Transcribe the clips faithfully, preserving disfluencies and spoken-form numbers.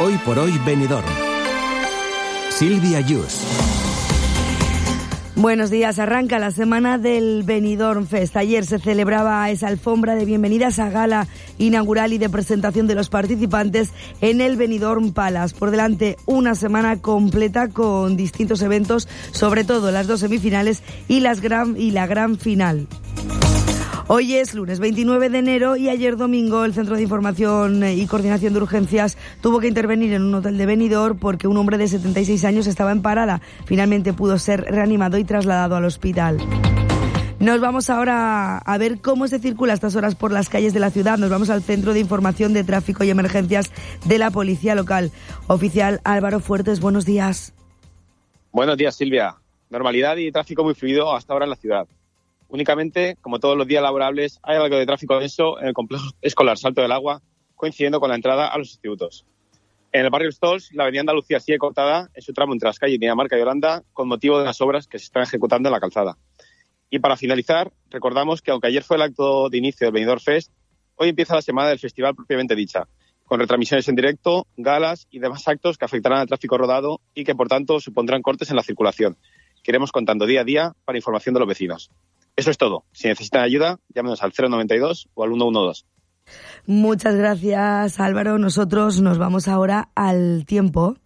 Hoy por hoy Benidorm. Silvia Yus. Buenos días, arranca la semana del Benidorm Fest. Ayer se celebraba esa alfombra de bienvenida, esa gala inaugural y de presentación de los participantes en el Benidorm Palace. Por delante una semana completa con distintos eventos, sobre todo las dos semifinales y, las gran, y la gran final. Hoy es lunes veintinueve de enero y ayer domingo el Centro de Información y Coordinación de Urgencias tuvo que intervenir en un hotel de Benidorm porque un hombre de setenta y seis años estaba en parada. Finalmente pudo ser reanimado y trasladado al hospital. Nos vamos ahora a ver cómo se circula a estas horas por las calles de la ciudad. Nos vamos al Centro de Información de Tráfico y Emergencias de la Policía Local. Oficial Álvaro Fuertes, buenos días. Buenos días, Silvia. Normalidad y tráfico muy fluido hasta ahora en la ciudad. Únicamente, como todos los días laborables, hay algo de tráfico denso en el complejo escolar Salto del Agua, coincidiendo con la entrada a los institutos. En el barrio Stolz, la avenida Andalucía sigue cortada en su tramo entre las calles Dinamarca y Holanda con motivo de las obras que se están ejecutando en la calzada. Y para finalizar, recordamos que aunque ayer fue el acto de inicio del Benidorm Fest, hoy empieza la semana del festival propiamente dicha, con retransmisiones en directo, galas y demás actos que afectarán al tráfico rodado y que, por tanto, supondrán cortes en la circulación. Que iremos contando día a día para información de los vecinos. Eso es todo. Si necesitan ayuda, llámenos al cero noventa y dos o al ciento doce. Muchas gracias, Álvaro. Nosotros nos vamos ahora al tiempo.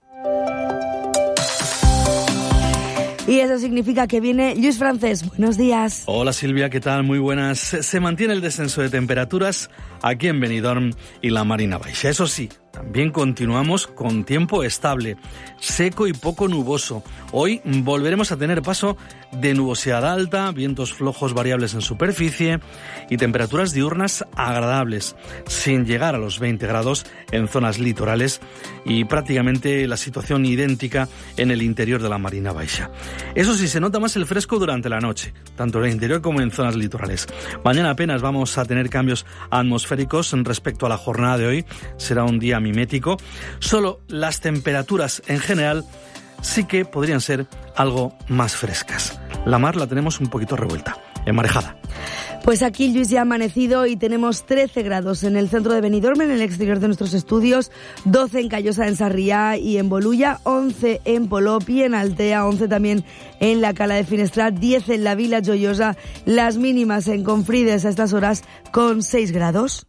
Y eso significa que viene Lluís Francés. Buenos días. Hola Silvia, ¿qué tal? Muy buenas. Se mantiene el descenso de temperaturas aquí en Benidorm y la Marina Baixa. Eso sí, también continuamos con tiempo estable, seco y poco nuboso. Hoy volveremos a tener paso de nubosidad alta, vientos flojos variables en superficie y temperaturas diurnas agradables, sin llegar a los veinte grados en zonas litorales y prácticamente la situación idéntica en el interior de la Marina Baixa. Eso sí, se nota más el fresco durante la noche, tanto en el interior como en zonas litorales. Mañana apenas vamos a tener cambios atmosféricos respecto a la jornada de hoy. Será un día mimético. Solo las temperaturas en general sí que podrían ser algo más frescas. La mar la tenemos un poquito revuelta, enmarejada. Pues aquí Lluís ya ha amanecido y tenemos trece grados en el centro de Benidorm, en el exterior de nuestros estudios, doce en Callosa, en Sarriá y en Bolulla, once en Polop y en Altea, once también en la Cala de Finestrat, diez en la Vila Joiosa, las mínimas en Confrides a estas horas con seis grados.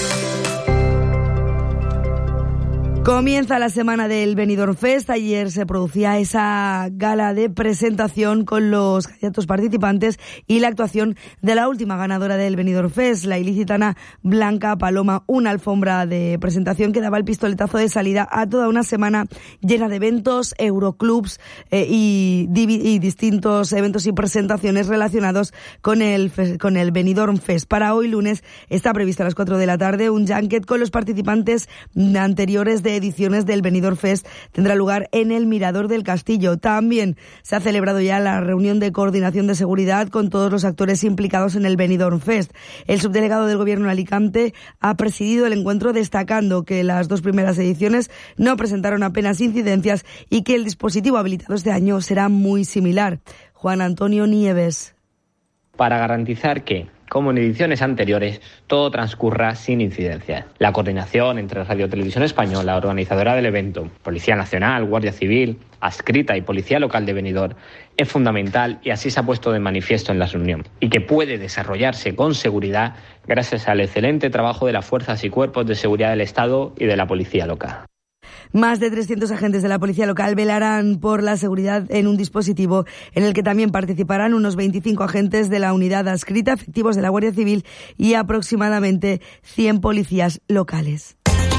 Comienza la semana del Benidorm Fest. Ayer se producía esa gala de presentación con los candidatos participantes y la actuación de la última ganadora del Benidorm Fest, la ilicitana Blanca Paloma, una alfombra de presentación que daba el pistoletazo de salida a toda una semana llena de eventos, euroclubs eh, y, y distintos eventos y presentaciones relacionados con el, con el Benidorm Fest. Para hoy lunes está previsto a las cuatro de la tarde un junket con los participantes anteriores de ediciones del Benidorm Fest. Tendrá lugar en el Mirador del Castillo. También se ha celebrado ya la reunión de coordinación de seguridad con todos los actores implicados en el Benidorm Fest. El subdelegado del Gobierno de Alicante ha presidido el encuentro destacando que las dos primeras ediciones no presentaron apenas incidencias y que el dispositivo habilitado este año será muy similar. Juan Antonio Nieves. Para garantizar que, como en ediciones anteriores, todo transcurra sin incidencias. La coordinación entre Radio Televisión Española, organizadora del evento, Policía Nacional, Guardia Civil, Adscrita y Policía Local de Benidorm es fundamental y así se ha puesto de manifiesto en la reunión y que puede desarrollarse con seguridad gracias al excelente trabajo de las fuerzas y cuerpos de seguridad del Estado y de la Policía Local. Más de trescientos agentes de la Policía Local velarán por la seguridad en un dispositivo en el que también participarán unos veinticinco agentes de la unidad adscrita, efectivos de la Guardia Civil y aproximadamente cien policías locales.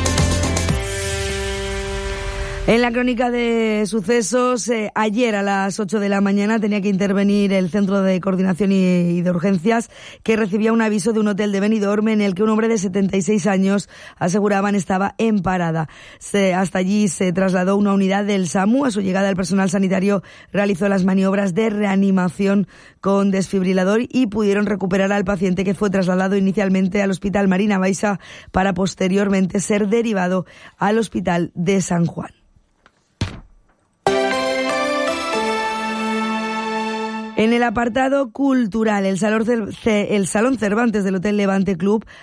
En la crónica de sucesos, eh, ayer a las ocho de la mañana tenía que intervenir el Centro de Coordinación y, y de Urgencias, que recibía un aviso de un hotel de Benidorm en el que un hombre de setenta y seis años, aseguraban, estaba en parada. Se, hasta allí se trasladó una unidad del SAMU. A su llegada, el personal sanitario realizó las maniobras de reanimación con desfibrilador y pudieron recuperar al paciente, que fue trasladado inicialmente al Hospital Marina Baixa para posteriormente ser derivado al Hospital de San Juan. En el apartado cultural, el Salón, el Salón Cervantes del Hotel Levante Club